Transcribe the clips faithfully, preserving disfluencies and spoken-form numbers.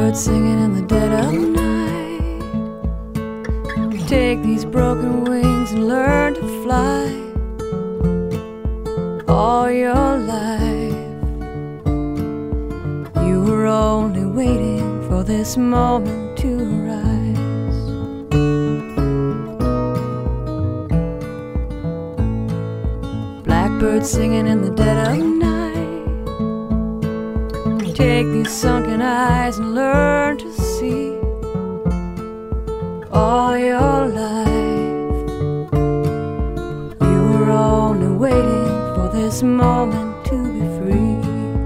Blackbird singing in the dead of night. Take these broken wings and learn to fly. All your life you were only waiting for this moment to arise. Blackbird singing in the dead of night. Take these sunken eyes and learn to see. All your life you were only waiting for this moment to be free.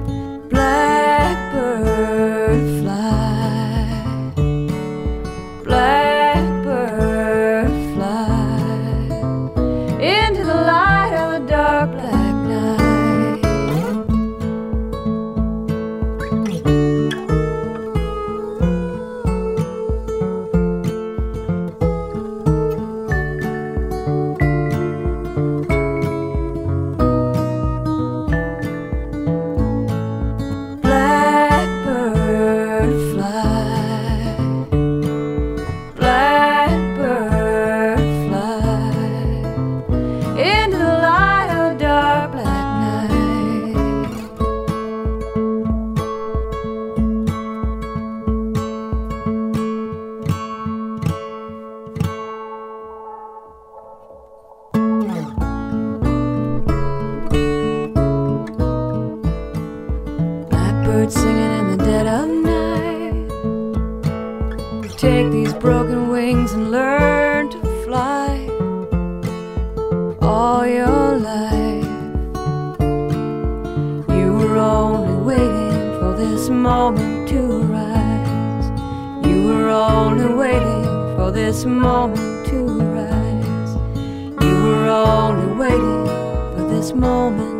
Blackbird fly, blackbird fly into the light of the dark black night. Blackbird singing in the dead of night. Take these broken wings and learn to fly. All your life you were only waiting for this moment to arise. You were only waiting for this moment to arise. You were only waiting for this moment